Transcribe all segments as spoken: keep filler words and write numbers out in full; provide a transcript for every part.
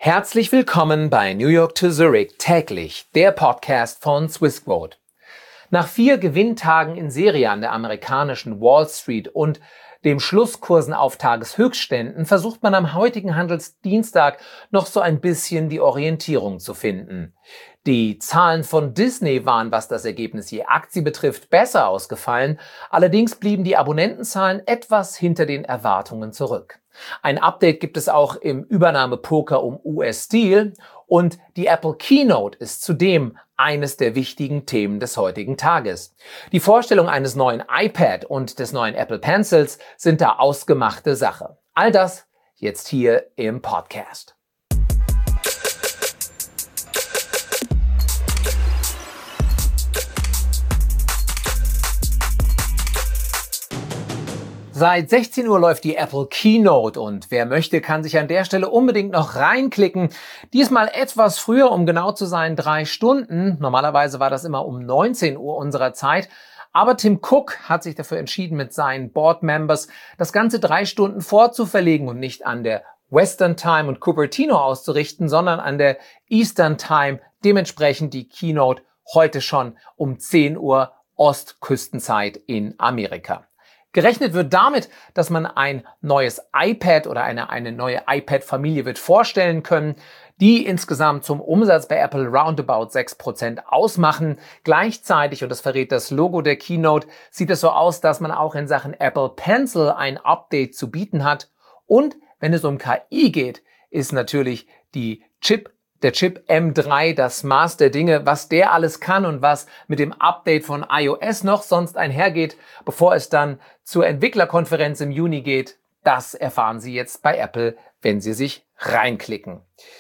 Herzlich willkommen bei New York to Zurich täglich, der Podcast von Swissquote. Nach vier Gewinntagen in Serie an der amerikanischen Wall Street und dem Schlusskursen auf Tageshöchstständen versucht man am heutigen Handelsdienstag noch so ein bisschen die Orientierung zu finden. Die Zahlen von Disney waren, was das Ergebnis je Aktie betrifft, besser ausgefallen. Allerdings blieben die Abonnentenzahlen etwas hinter den Erwartungen zurück. Ein Update gibt es auch im Übernahmepoker um U S-Steel und die Apple Keynote ist zudem eines der wichtigen Themen des heutigen Tages. Die Vorstellung eines neuen iPad und des neuen Apple Pencils sind da ausgemachte Sache. All das jetzt hier im Podcast. Seit sechzehn Uhr läuft die Apple Keynote und wer möchte, kann sich an der Stelle unbedingt noch reinklicken. Diesmal etwas früher, um genau zu sein, drei Stunden. Normalerweise war das immer um neunzehn Uhr unserer Zeit. Aber Tim Cook hat sich dafür entschieden, mit seinen Board-Members das Ganze drei Stunden vorzuverlegen und nicht an der Western Time und Cupertino auszurichten, sondern an der Eastern Time. Dementsprechend die Keynote heute schon um zehn Uhr Ostküstenzeit in Amerika. Gerechnet wird damit, dass man ein neues iPad oder eine, eine neue iPad-Familie wird vorstellen können, die insgesamt zum Umsatz bei Apple roundabout sechs Prozent ausmachen. Gleichzeitig, und das verrät das Logo der Keynote, sieht es so aus, dass man auch in Sachen Apple Pencil ein Update zu bieten hat. Und wenn es um K I geht, ist natürlich die Chip Der Chip M drei, das Maß der Dinge, was der alles kann und was mit dem Update von iOS noch sonst einhergeht, bevor es dann zur Entwicklerkonferenz im Juni geht, das erfahren Sie jetzt bei Apple, wenn Sie sich reinklicken.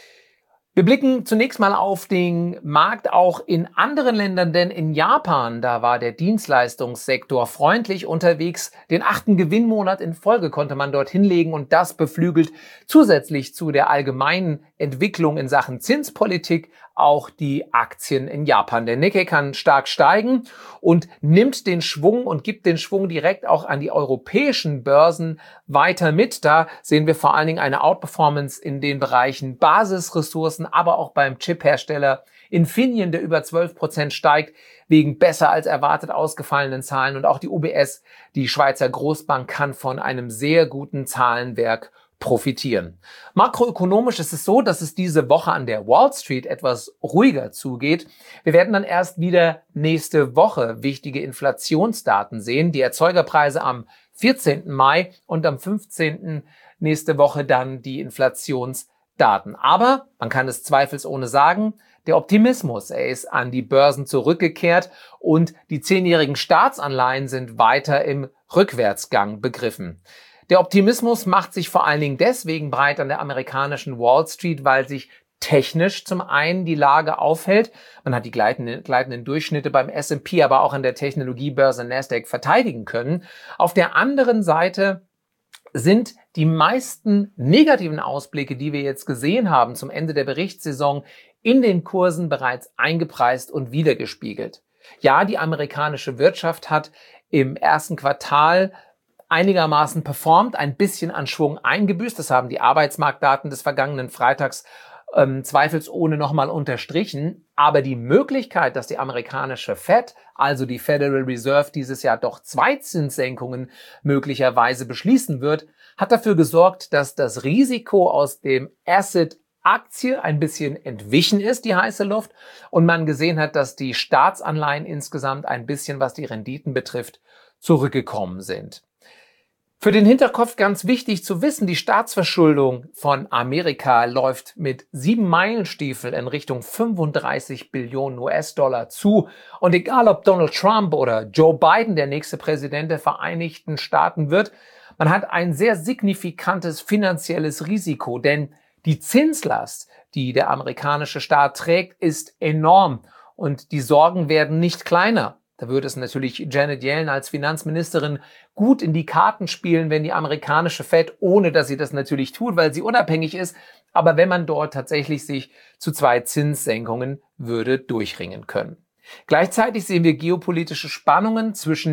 Wir blicken zunächst mal auf den Markt auch in anderen Ländern, denn in Japan, da war der Dienstleistungssektor freundlich unterwegs. Den achten Gewinnmonat in Folge konnte man dort hinlegen und das beflügelt zusätzlich zu der allgemeinen Entwicklung in Sachen Zinspolitik auch die Aktien in Japan. Der Nikkei kann stark steigen und nimmt den Schwung und gibt den Schwung direkt auch an die europäischen Börsen weiter mit. Da sehen wir vor allen Dingen eine Outperformance in den Bereichen Basisressourcen, aber auch beim Chip-Hersteller Infineon, der über zwölf Prozent steigt, wegen besser als erwartet ausgefallenen Zahlen. Und auch die U B S, die Schweizer Großbank, kann von einem sehr guten Zahlenwerk profitieren. Makroökonomisch ist es so, dass es diese Woche an der Wall Street etwas ruhiger zugeht. Wir werden dann erst wieder nächste Woche wichtige Inflationsdaten sehen. Die Erzeugerpreise am vierzehnten Mai und am fünfzehnten nächste Woche dann die Inflationsdaten. Aber man kann es zweifelsohne sagen, der Optimismus, er ist an die Börsen zurückgekehrt und die zehnjährigen Staatsanleihen sind weiter im Rückwärtsgang begriffen. Der Optimismus macht sich vor allen Dingen deswegen breit an der amerikanischen Wall Street, weil sich technisch zum einen die Lage aufhält. Man hat die gleitenden, gleitenden Durchschnitte beim S und P, aber auch an der Technologiebörse Nasdaq verteidigen können. Auf der anderen Seite sind die meisten negativen Ausblicke, die wir jetzt gesehen haben zum Ende der Berichtssaison, in den Kursen bereits eingepreist und wiedergespiegelt. Ja, die amerikanische Wirtschaft hat im ersten Quartal einigermaßen performt, ein bisschen an Schwung eingebüßt. Das haben die Arbeitsmarktdaten des vergangenen Freitags ähm, zweifelsohne nochmal unterstrichen. Aber die Möglichkeit, dass die amerikanische Fed, also die Federal Reserve, dieses Jahr doch zwei Zinssenkungen möglicherweise beschließen wird, hat dafür gesorgt, dass das Risiko aus dem Asset Aktie ein bisschen entwichen ist, die heiße Luft, und man gesehen hat, dass die Staatsanleihen insgesamt ein bisschen, was die Renditen betrifft, zurückgekommen sind. Für den Hinterkopf ganz wichtig zu wissen, die Staatsverschuldung von Amerika läuft mit sieben Meilenstiefeln in Richtung fünfunddreißig Billionen U S-Dollar zu. Und egal, ob Donald Trump oder Joe Biden der nächste Präsident der Vereinigten Staaten wird, man hat ein sehr signifikantes finanzielles Risiko, denn die Zinslast, die der amerikanische Staat trägt, ist enorm und die Sorgen werden nicht kleiner. Da würde es natürlich Janet Yellen als Finanzministerin gut in die Karten spielen, wenn die amerikanische Fed, ohne dass sie das natürlich tut, weil sie unabhängig ist, aber wenn man dort tatsächlich sich zu zwei Zinssenkungen würde durchringen können. Gleichzeitig sehen wir geopolitische Spannungen zwischen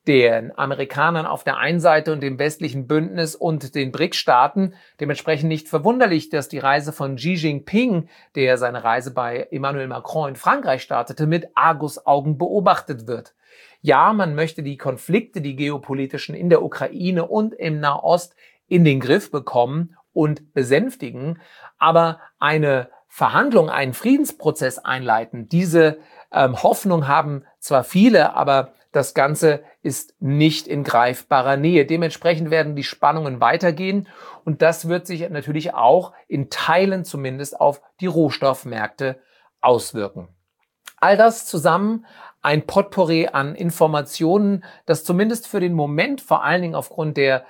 den Amerikanern auf der einen Seite und dem westlichen Bündnis und den B R I C-Staaten. Dementsprechend nicht verwunderlich, dass die Reise von Xi Jinping, der seine Reise bei Emmanuel Macron in Frankreich startete, mit Argusaugen beobachtet wird. Ja, man möchte die Konflikte, die geopolitischen in der Ukraine und im Nahost in den Griff bekommen und besänftigen, aber eine Verhandlung, einen Friedensprozess einleiten, diese ähm, Hoffnung haben zwar viele, aber das Ganze ist nicht in greifbarer Nähe. Dementsprechend werden die Spannungen weitergehen und das wird sich natürlich auch in Teilen zumindest auf die Rohstoffmärkte auswirken. All das zusammen ein Potpourri an Informationen, das zumindest für den Moment, vor allen Dingen aufgrund der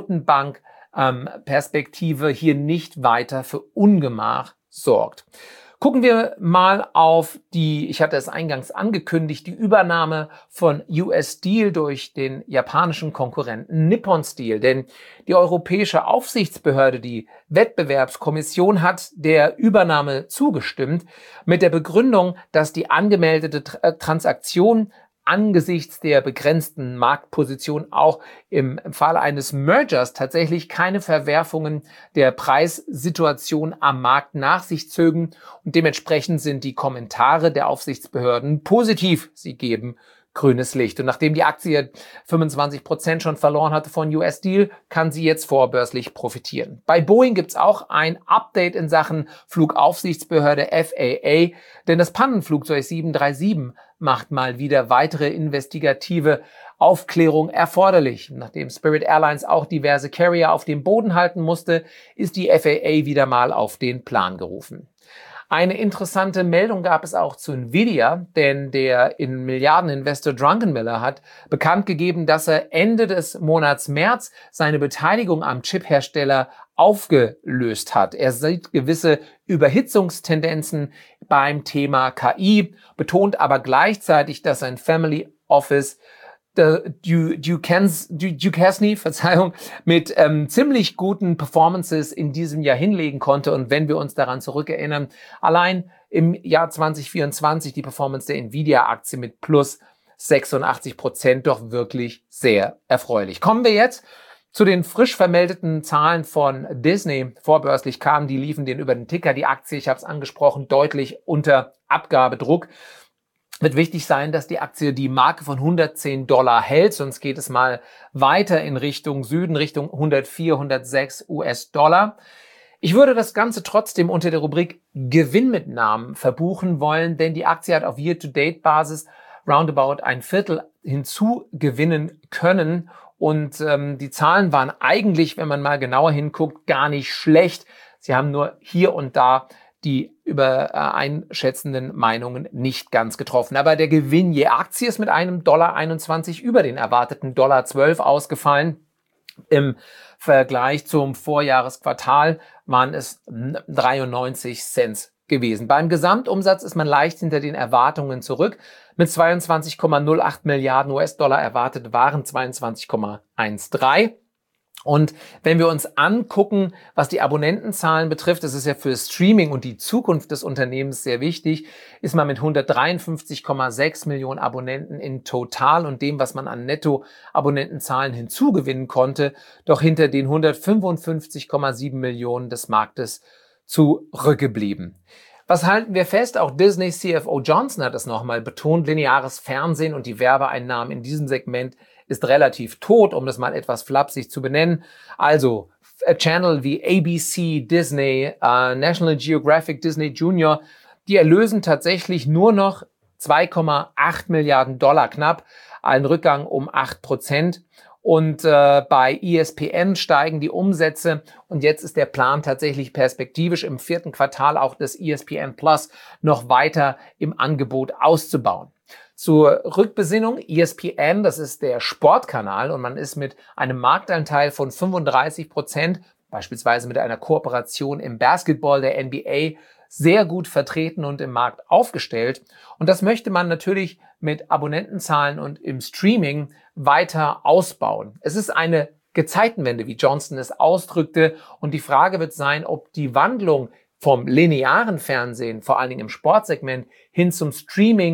Notenbank-Perspektive, hier nicht weiter für Ungemach sorgt. Gucken wir mal auf die, ich hatte es eingangs angekündigt, die Übernahme von U S Steel durch den japanischen Konkurrenten Nippon Steel. Denn die europäische Aufsichtsbehörde, die Wettbewerbskommission, hat der Übernahme zugestimmt mit der Begründung, dass die angemeldete Transaktion angesichts der begrenzten Marktposition auch im Fall eines Mergers tatsächlich keine Verwerfungen der Preissituation am Markt nach sich zögen und dementsprechend sind die Kommentare der Aufsichtsbehörden positiv. Sie geben grünes Licht. Und nachdem die Aktie fünfundzwanzig Prozent schon verloren hatte von U S Steel, kann sie jetzt vorbörslich profitieren. Bei Boeing gibt es auch ein Update in Sachen Flugaufsichtsbehörde F A A, denn das Pannenflugzeug sieben drei sieben macht mal wieder weitere investigative Aufklärung erforderlich. Nachdem Spirit Airlines auch diverse Carrier auf dem Boden halten musste, ist die F A A wieder mal auf den Plan gerufen. Eine interessante Meldung gab es auch zu Nvidia, denn der in Milliardeninvestor Druckenmiller hat bekannt gegeben, dass er Ende des Monats März seine Beteiligung am Chiphersteller aufgelöst hat. Er sieht gewisse Überhitzungstendenzen beim Thema K I, betont aber gleichzeitig, dass sein Family Office Duquesne, Verzeihung, mit ähm, ziemlich guten Performances in diesem Jahr hinlegen konnte. Und wenn wir uns daran zurückerinnern, allein im Jahr zwanzig vierundzwanzig die Performance der Nvidia-Aktie mit plus sechsundachtzig Prozent doch wirklich sehr erfreulich. Kommen wir jetzt zu den frisch vermeldeten Zahlen von Disney. Vorbörslich kamen, die liefen den über den Ticker. Die Aktie, ich habe es angesprochen, deutlich unter Abgabedruck. Wird wichtig sein, dass die Aktie die Marke von hundertzehn Dollar hält, sonst geht es mal weiter in Richtung Süden, Richtung hundertvier, hundertsechs US-Dollar. Ich würde das Ganze trotzdem unter der Rubrik Gewinnmitnahmen verbuchen wollen, denn die Aktie hat auf Year-to-Date-Basis roundabout ein Viertel hinzugewinnen können und ähm, die Zahlen waren eigentlich, wenn man mal genauer hinguckt, gar nicht schlecht. Sie haben nur hier und da die über äh, einschätzenden Meinungen nicht ganz getroffen. Aber der Gewinn je Aktie ist mit einem Dollar einundzwanzig über den erwarteten Dollar zwölf ausgefallen. Im Vergleich zum Vorjahresquartal waren es dreiundneunzig Cent gewesen. Beim Gesamtumsatz ist man leicht hinter den Erwartungen zurück. Mit zweiundzwanzig Komma null acht Milliarden US-Dollar erwartet waren zweiundzwanzig Komma dreizehn. Und wenn wir uns angucken, was die Abonnentenzahlen betrifft, das ist ja für Streaming und die Zukunft des Unternehmens sehr wichtig, ist man mit hundertdreiundfünfzig Komma sechs Millionen Abonnenten in total und dem, was man an Netto-Abonnentenzahlen hinzugewinnen konnte, doch hinter den hundertfünfundfünfzig Komma sieben Millionen des Marktes zurückgeblieben. Was halten wir fest? Auch Disney C F O Johnson hat es nochmal betont, lineares Fernsehen und die Werbeeinnahmen in diesem Segment ist relativ tot, um das mal etwas flapsig zu benennen. Also Channel wie A B C, Disney, uh, National Geographic, Disney Junior, die erlösen tatsächlich nur noch zwei Komma acht Milliarden Dollar knapp, ein Rückgang um acht Prozent. Und äh, bei E S P N steigen die Umsätze und jetzt ist der Plan tatsächlich perspektivisch im vierten Quartal auch das E S P N Plus noch weiter im Angebot auszubauen. Zur Rückbesinnung, E S P N, das ist der Sportkanal und man ist mit einem Marktanteil von fünfunddreißig Prozent, beispielsweise mit einer Kooperation im Basketball der N B A, sehr gut vertreten und im Markt aufgestellt. Und das möchte man natürlich mit Abonnentenzahlen und im Streaming weiter ausbauen. Es ist eine Gezeitenwende, wie Johnson es ausdrückte. Und die Frage wird sein, ob die Wandlung vom linearen Fernsehen, vor allen Dingen im Sportsegment, hin zum Streaming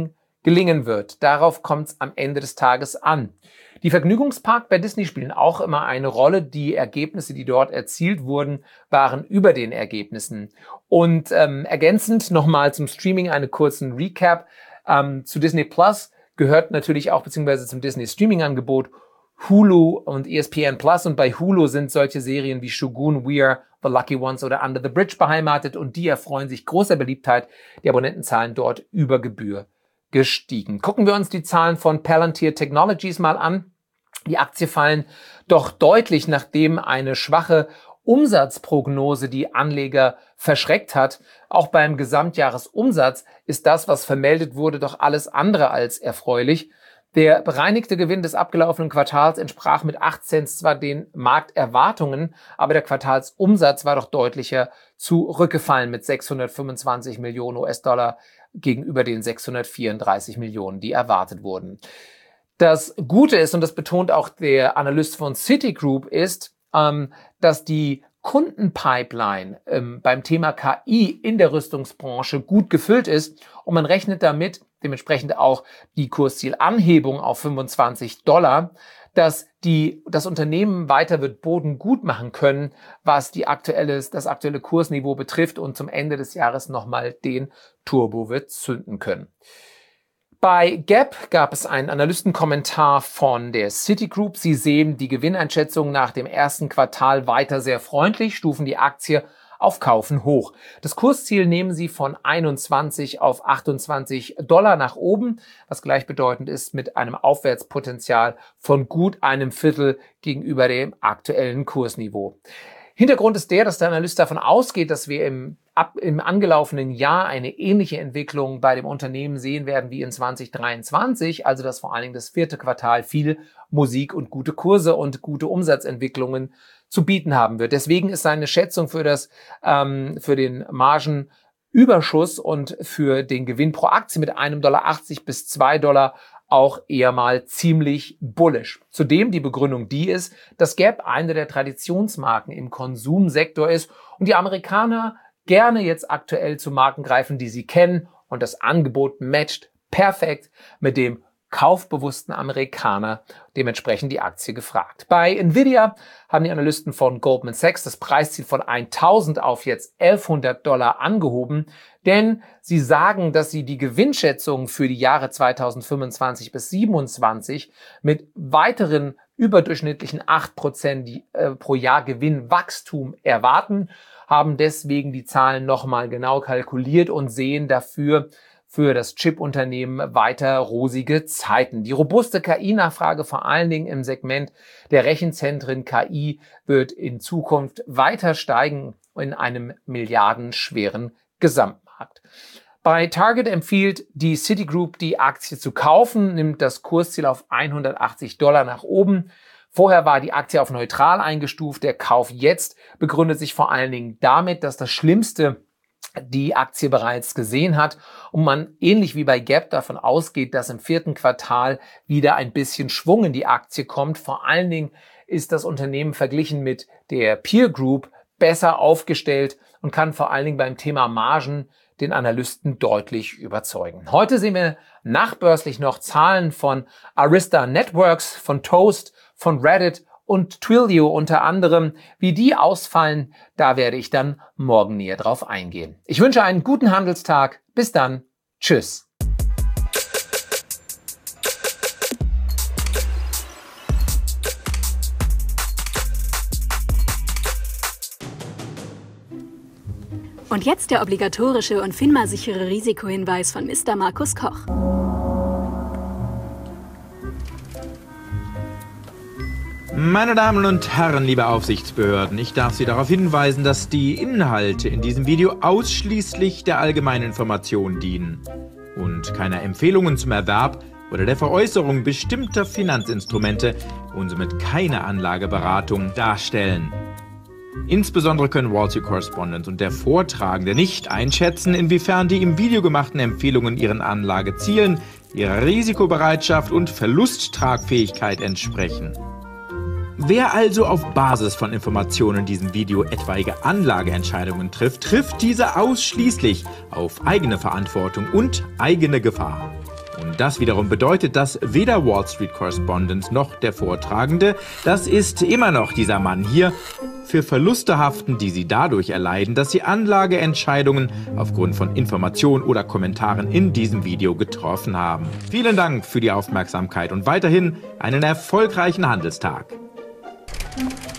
gelingen wird. Darauf kommt es am Ende des Tages an. Die Vergnügungsparks bei Disney spielen auch immer eine Rolle. Die Ergebnisse, die dort erzielt wurden, waren über den Ergebnissen. Und ähm, ergänzend nochmal zum Streaming einen kurzen Recap. Ähm, zu Disney Plus gehört natürlich auch, beziehungsweise zum Disney Streaming-Angebot, Hulu und E S P N Plus. Und bei Hulu sind solche Serien wie Shogun, Weir, The Lucky Ones oder Under the Bridge beheimatet. Und die erfreuen sich großer Beliebtheit. Die Abonnentenzahlen dort über Gebühr gestiegen. Gucken wir uns die Zahlen von Palantir Technologies mal an. Die Aktie fallen doch deutlich, nachdem eine schwache Umsatzprognose die Anleger verschreckt hat. Auch beim Gesamtjahresumsatz ist das, was vermeldet wurde, doch alles andere als erfreulich. Der bereinigte Gewinn des abgelaufenen Quartals entsprach mit acht Cent zwar den Markterwartungen, aber der Quartalsumsatz war doch deutlicher zurückgefallen mit sechshundertfünfundzwanzig Millionen U S-Dollar gegenüber den sechshundertvierunddreißig Millionen, die erwartet wurden. Das Gute ist, und das betont auch der Analyst von Citigroup, ist, ähm, dass die Kundenpipeline ähm, beim Thema K I in der Rüstungsbranche gut gefüllt ist und man rechnet damit, dementsprechend auch die Kurszielanhebung auf fünfundzwanzig Dollar, dass die, das Unternehmen weiter wird Boden gut machen können, was die aktuelle, das aktuelle Kursniveau betrifft und zum Ende des Jahres nochmal den Turbo wird zünden können. Bei Gap gab es einen Analystenkommentar von der Citigroup. Sie sehen die Gewinneinschätzung nach dem ersten Quartal weiter sehr freundlich, stufen die Aktie auf Kaufen hoch. Das Kursziel nehmen sie von einundzwanzig auf achtundzwanzig Dollar nach oben, was gleichbedeutend ist mit einem Aufwärtspotenzial von gut einem Viertel gegenüber dem aktuellen Kursniveau. Hintergrund ist der, dass der Analyst davon ausgeht, dass wir im, ab, im angelaufenen Jahr eine ähnliche Entwicklung bei dem Unternehmen sehen werden wie in zwanzig dreiundzwanzig, also dass vor allen Dingen das vierte Quartal viel Musik und gute Kurse und gute Umsatzentwicklungen zu bieten haben wird. Deswegen ist seine Schätzung für das ähm, für den Margenüberschuss und für den Gewinn pro Aktie mit einem Dollar achtzig bis zwei Dollar auch eher mal ziemlich bullish. Zudem die Begründung die ist, dass Gap eine der Traditionsmarken im Konsumsektor ist und die Amerikaner gerne jetzt aktuell zu Marken greifen, die sie kennen und das Angebot matcht perfekt mit dem kaufbewussten Amerikaner, dementsprechend die Aktie gefragt. Bei Nvidia haben die Analysten von Goldman Sachs das Preisziel von tausend auf jetzt elfhundert Dollar angehoben, denn sie sagen, dass sie die Gewinnschätzung für die Jahre zweitausendfünfundzwanzig bis siebenundzwanzig mit weiteren überdurchschnittlichen acht Prozent pro Jahr Gewinnwachstum erwarten, haben deswegen die Zahlen nochmal genau kalkuliert und sehen dafür für das Chip-Unternehmen weiter rosige Zeiten. Die robuste K I-Nachfrage, vor allen Dingen im Segment der Rechenzentren K I, wird in Zukunft weiter steigen in einem milliardenschweren Gesamtmarkt. Bei Target empfiehlt die Citigroup, die Aktie zu kaufen, nimmt das Kursziel auf hundertachtzig Dollar nach oben. Vorher war die Aktie auf neutral eingestuft. Der Kauf jetzt begründet sich vor allen Dingen damit, dass das Schlimmste die Aktie bereits gesehen hat und man ähnlich wie bei Gap davon ausgeht, dass im vierten Quartal wieder ein bisschen Schwung in die Aktie kommt. Vor allen Dingen ist das Unternehmen verglichen mit der Peer Group besser aufgestellt und kann vor allen Dingen beim Thema Margen den Analysten deutlich überzeugen. Heute sehen wir nachbörslich noch Zahlen von Arista Networks, von Toast, von Reddit und Twilio unter anderem. Wie die ausfallen, da werde ich dann morgen näher drauf eingehen. Ich wünsche einen guten Handelstag. Bis dann. Tschüss. Und jetzt der obligatorische und FINMA-sichere Risikohinweis von Mister Markus Koch. Meine Damen und Herren, liebe Aufsichtsbehörden, ich darf Sie darauf hinweisen, dass die Inhalte in diesem Video ausschließlich der allgemeinen Information dienen und keine Empfehlungen zum Erwerb oder der Veräußerung bestimmter Finanzinstrumente und somit keine Anlageberatung darstellen. Insbesondere können Wall Street Correspondent und der Vortragende nicht einschätzen, inwiefern die im Video gemachten Empfehlungen ihren Anlagezielen, ihrer Risikobereitschaft und Verlusttragfähigkeit entsprechen. Wer also auf Basis von Informationen in diesem Video etwaige Anlageentscheidungen trifft, trifft diese ausschließlich auf eigene Verantwortung und eigene Gefahr. Und das wiederum bedeutet, dass weder Wall Street Correspondent noch der Vortragende, das ist immer noch dieser Mann hier, für Verluste haften, die sie dadurch erleiden, dass sie Anlageentscheidungen aufgrund von Informationen oder Kommentaren in diesem Video getroffen haben. Vielen Dank für die Aufmerksamkeit und weiterhin einen erfolgreichen Handelstag.